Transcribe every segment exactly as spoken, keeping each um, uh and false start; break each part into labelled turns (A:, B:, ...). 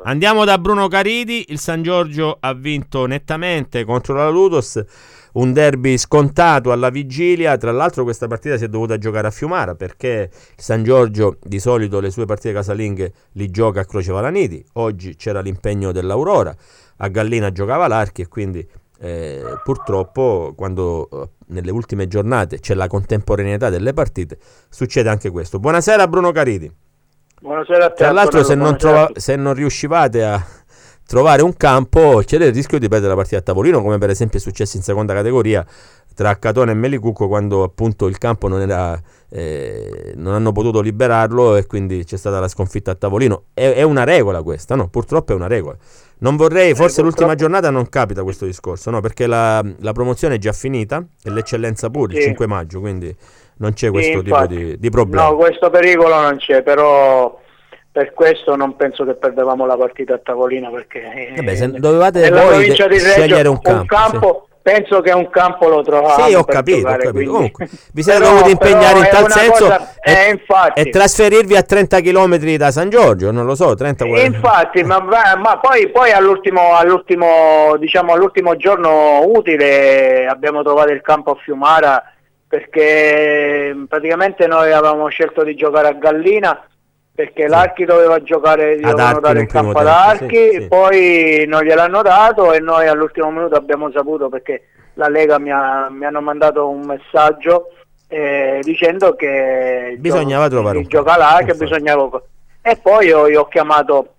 A: Andiamo da Bruno Caridi. Il San Giorgio ha vinto nettamente contro la Ludos, un derby scontato alla vigilia. Tra l'altro questa partita si è dovuta giocare a Fiumara, perché il San Giorgio di solito le sue partite casalinghe li gioca a Croce Valaniti. Oggi c'era l'impegno dell'Aurora, a Gallina giocava l'Archi, e quindi eh, purtroppo quando eh, nelle ultime giornate c'è la contemporaneità delle partite succede anche questo. Buonasera Bruno Caridi.
B: Buonasera a te.
A: Tra l'altro se non, trova, se non riuscivate a trovare un campo c'è il rischio di perdere la partita a tavolino, come per esempio è successo in seconda categoria tra Catone e Melicucco, quando appunto il campo non era eh, non hanno potuto liberarlo e quindi c'è stata la sconfitta a tavolino. È, è una regola questa, no? Purtroppo è una regola. Non vorrei, forse eh, l'ultima giornata non capita questo discorso, no? Perché la, la promozione è già finita e l'eccellenza pure, sì. Il cinque maggio, quindi non c'è questo sì, tipo di, di problema.
B: No, questo pericolo non c'è, però per questo non penso che perdevamo la partita a tavolino, perché
A: eh beh, se dovevate voi de- di scegliere un campo,
B: un campo sì. Penso che un campo lo trovavamo.
A: Sì, ho capito, giocare, ho capito. Quindi... Comunque, vi siete dovuti impegnare in tal senso
B: cosa...
A: e,
B: eh, infatti.
A: e trasferirvi a trenta chilometri da San Giorgio, non lo so, trenta quaranta.
B: Infatti, ma, ma poi, poi all'ultimo, all'ultimo, diciamo, all'ultimo giorno utile abbiamo trovato il campo a Fiumara, perché praticamente noi avevamo scelto di giocare a Gallina, perché sì. l'Archi doveva giocare, dovevano dare il campo ad Archi, sì, sì. Poi non gliel'hanno dato e noi all'ultimo minuto abbiamo saputo, perché la Lega mi, ha, mi hanno mandato un messaggio eh, dicendo che
A: bisognava
B: gio-
A: trovare un
B: gioca l'Archi, bisognava, e poi io, io ho chiamato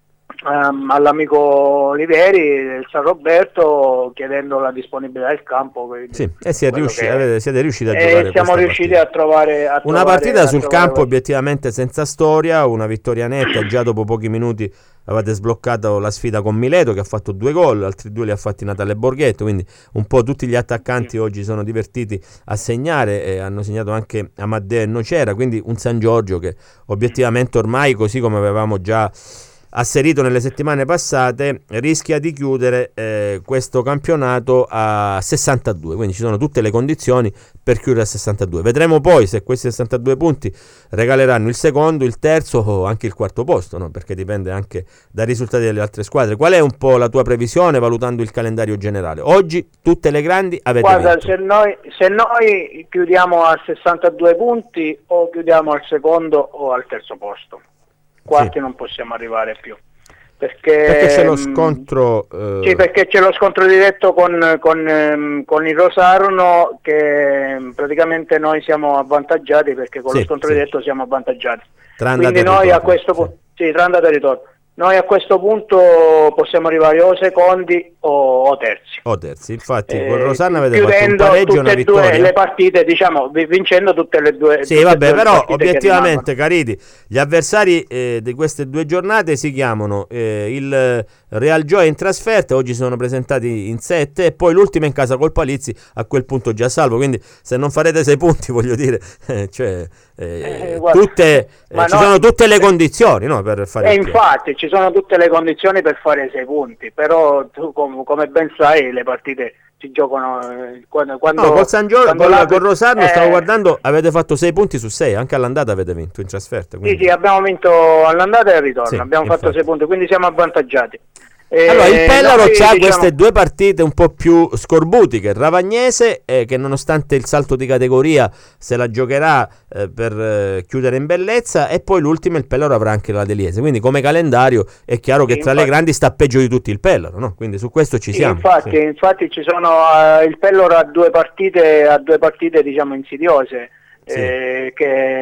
B: Um, all'amico Oliveri del San Roberto chiedendo la disponibilità del campo,
A: sì, e si è riusciti, che... avete, siete riusciti a
B: e
A: giocare
B: siamo riusciti
A: partita.
B: a trovare a
A: una
B: trovare,
A: partita sul
B: trovare
A: campo
B: quel...
A: obiettivamente senza storia, una vittoria netta. Già dopo pochi minuti avete sbloccato la sfida con Mileto, che ha fatto due gol, altri due li ha fatti Natale e Borghetto, quindi un po' tutti gli attaccanti sì. oggi sono divertiti a segnare, e hanno segnato anche Amadeo e Nocera, quindi un San Giorgio che obiettivamente ormai, così come avevamo già asserito nelle settimane passate, rischia di chiudere eh, questo campionato a sessantadue, quindi ci sono tutte le condizioni per chiudere a sessantadue. Vedremo poi se questi sessantadue punti regaleranno il secondo, il terzo o anche il quarto posto, no? Perché dipende anche dai risultati delle altre squadre. Qual è un po' la tua previsione valutando il calendario generale? Oggi tutte le grandi avete
B: Guarda,
A: vinto.
B: Se noi, se noi chiudiamo a sessantadue punti, o chiudiamo al secondo o al terzo posto. Quarti sì. non possiamo arrivare più, perché,
A: perché c'è lo scontro eh...
B: sì, perché c'è lo scontro diretto con, con, con il Rosarno, che praticamente noi siamo avvantaggiati, perché con sì, lo scontro sì. diretto siamo avvantaggiati, quindi noi ritorno, a questo punto sì. sì, tra andata e ritorno. Noi a questo punto possiamo arrivare o secondi o, o terzi.
A: O terzi, infatti eh, con Rosanna avete fatto un pareggio e una vittoria.
B: Due le partite, diciamo, vincendo tutte le due.
A: Sì, vabbè, però obiettivamente, Caridi, gli avversari eh, di queste due giornate si chiamano eh, il Real Gioia in trasferta, oggi sono presentati in sette, e poi l'ultima in casa col Palizzi, a quel punto già salvo, quindi se non farete sei punti, voglio dire, eh, cioè eh, eh, guarda, tutte, eh, ci no, sono tutte le condizioni, no, per fare
B: e infatti ci sono tutte le condizioni per fare sei punti, però tu com- come ben sai le partite si giocano eh, quando, quando
A: no, col San Giorgio, con,
B: la...
A: con Rosarno eh... stavo guardando, avete fatto sei punti su sei, anche all'andata avete vinto in trasferta, quindi...
B: sì sì, abbiamo vinto all'andata e al ritorno, sì, abbiamo infatti. fatto sei punti, quindi siamo avvantaggiati.
A: Eh, allora il Pellaro ha diciamo... queste due partite un po' più scorbutiche. Ravagnese eh, che nonostante il salto di categoria se la giocherà eh, per eh, chiudere in bellezza, e poi l'ultima il Pellaro avrà anche la Deliese, quindi come calendario è chiaro che sì, tra infatti. le grandi sta peggio di tutti il Pellaro, no? Quindi su questo ci siamo.
B: Infatti, sì. infatti ci sono uh, il Pellaro ha due partite ha due partite diciamo insidiose, sì. eh,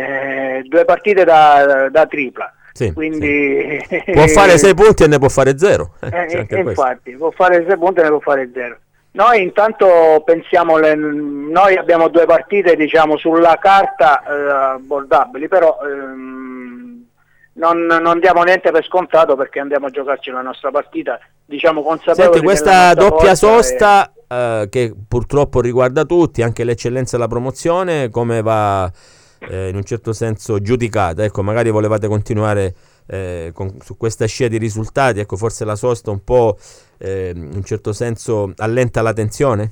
B: che due partite da, da tripla. Sì, quindi
A: sì. può fare sei punti e ne può fare zero.
B: Eh, eh, infatti può fare sei punti e ne può fare zero. Noi intanto pensiamo, le, noi abbiamo due partite diciamo sulla carta eh, abbordabili, però ehm, non, non diamo niente per scontato, perché andiamo a giocarci la nostra partita, diciamo consapevoli.
A: Senti, questa doppia sosta e... eh, che purtroppo riguarda tutti, anche l'eccellenza e la promozione, come va Eh, in un certo senso giudicata? Ecco, magari volevate continuare eh, con, su questa scia di risultati, ecco, forse la sosta un po' eh, in un certo senso allenta la tensione?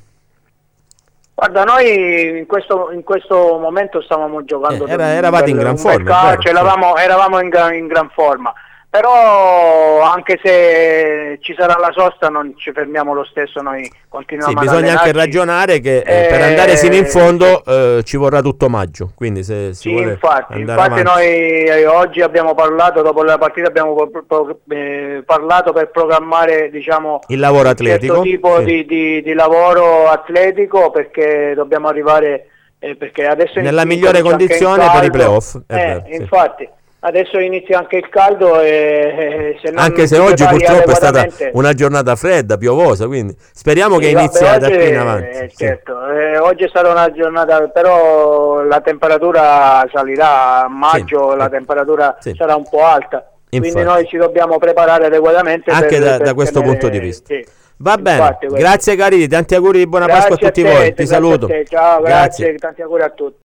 B: Guarda, noi in questo, in questo momento stavamo giocando
A: eh, era, eravate in gran forma,
B: mercato, eravamo, eravamo in, in gran forma, però anche se ci sarà la sosta non ci fermiamo lo stesso, noi continuiamo
A: sì,
B: ad
A: bisogna
B: allenarci.
A: anche ragionare che eh,
B: Eh,
A: per andare sino in fondo eh, ci vorrà tutto maggio, quindi se si
B: sì,
A: vuole
B: infatti,
A: andare
B: infatti
A: avanti.
B: noi eh, oggi abbiamo parlato, dopo la partita abbiamo pro- pro- eh, parlato per programmare, diciamo,
A: Il lavoro
B: un
A: atletico,
B: certo tipo
A: sì.
B: di, di, di lavoro atletico, perché dobbiamo arrivare, eh, perché adesso
A: Nella
B: inizia-
A: migliore
B: inizia anche il
A: condizione per i
B: caldo.
A: playoff, è
B: Eh,
A: vero, sì.
B: infatti adesso inizia anche il caldo e eh, se non
A: Anche se
B: ti
A: oggi
B: prepari
A: purtroppo è stata
B: adeguatamente-
A: una giornata fredda, piovosa, quindi speriamo che
B: Sì,
A: inizi
B: vabbè,
A: da
B: oggi,
A: qui in avanti.
B: eh,
A: sì.
B: certo, eh, oggi è stata una giornata, però la temperatura salirà, a maggio
A: Sì,
B: la
A: sì.
B: temperatura
A: Sì.
B: sarà un po' alta, quindi
A: Infatti.
B: noi ci dobbiamo preparare adeguatamente.
A: Anche
B: per-
A: da,
B: per
A: da questo
B: tenere-
A: punto di vista.
B: sì.
A: Va bene,
B: Infatti, questo.
A: grazie Caridi, tanti auguri di buona
B: Grazie
A: Pasqua a tutti
B: te,
A: voi, ti
B: grazie
A: saluto.
B: a te, ciao,
A: Grazie.
B: grazie, tanti auguri a tutti.